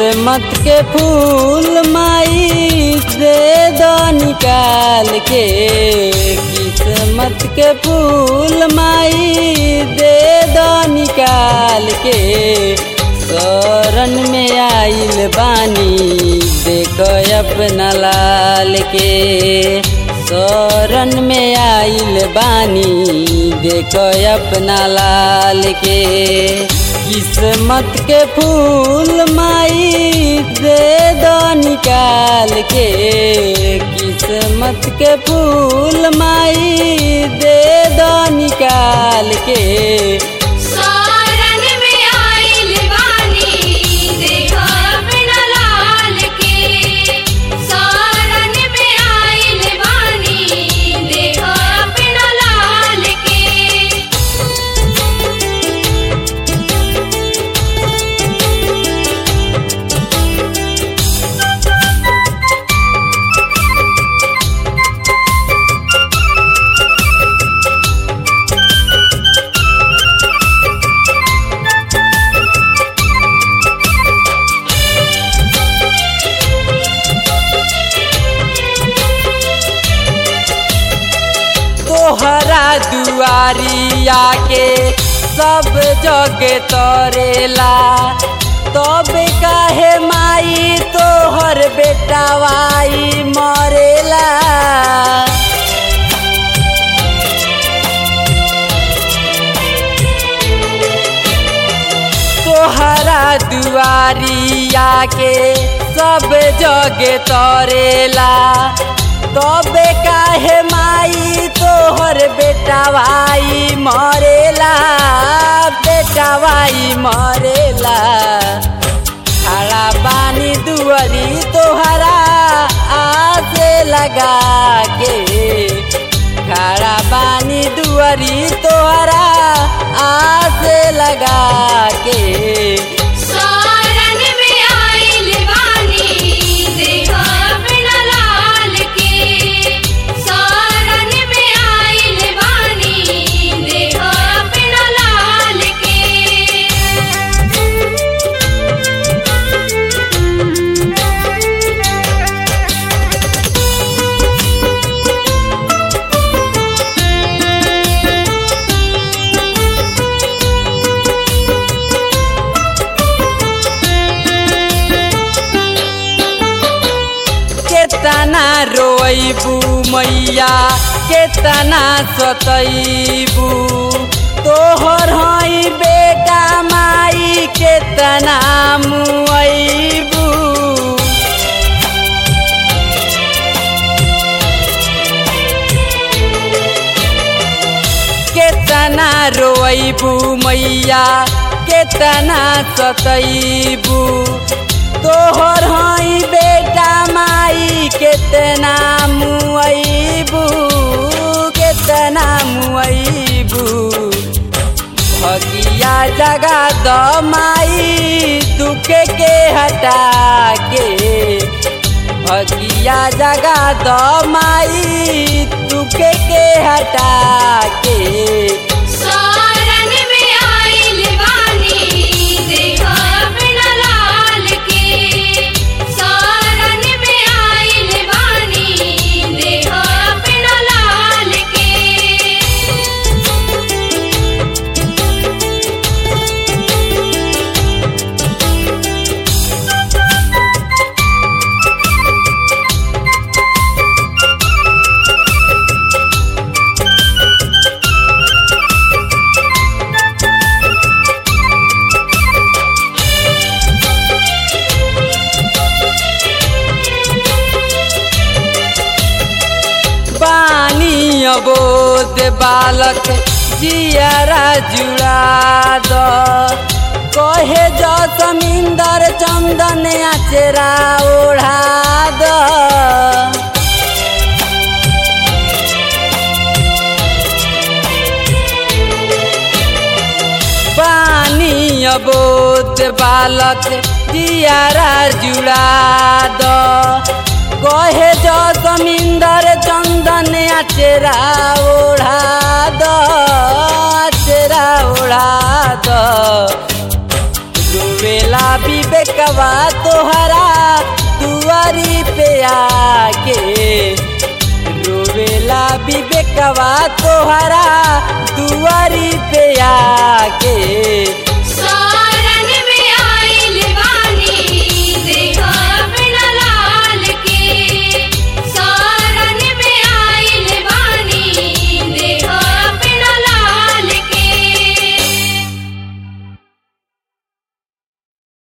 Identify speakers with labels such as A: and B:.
A: किस्मत के फूल माई दे दो निकाल के, किस्मत के फूल माई दे दो निकाल के। शरण में आइल बानी देखो अपना लाल के, शरण में आइल बानी देखो अपना लाल के। किस्मत के फूल माई दे दो निकाल के, किस्मत के फूल माई दे दो निकाल के।
B: शरण में आइल बानी देखो अपना लाल के, शरण में आइल बानी देखो अपना लाल के।
A: तोहरा दुआरिया के सब जगे तोरेला, तब काहे माई तोहर बेटावाई मरेला। तोहरा दुआरिया के सब जगे तोरेला, तब काहे माई तोहर बेटावाई मरेला, बेटावाई मरेला। खड़ा बानी दुआरी तोहरा आसे लगा के, खड़ा बानी दुआरी तोहरा आसे लगा के।
B: शरण में आइल बानी देखो अपना लाल के, शरण में आइल बानी देखो अपना लाल के।
A: केतना रोइबू मैया केतना सतैबू, तोहर हई बेटा माई केतना मुइबू। केतना रोइबू मैया केतना सतैबू, तोहर हई बेटा माई केतना मुइबू, केतना मुइबू। भगिया जगा द माई दुख के हटा के, भगिया जगा द माई दुख के हटा के।
B: शरण में आइल बानी देखो अपना लाल के, शरण में आइल बानी देखो अपना लाल के।
A: पानी अबोध बालक जियारा जुड़ा दो, कहे जो समिंदर चंदन आचरा ओढ़ा दो। पानी अबोध बालक जियारा जुड़ा दो, कहे जो समिंदर चंदन आचरा ओढ़ा दो, आचरा ओढ़ा दो। डूबेला विवेक विवेकवा तोहरा दुआरी पे आके रोवेला विवेकवा तोहरा दुआरी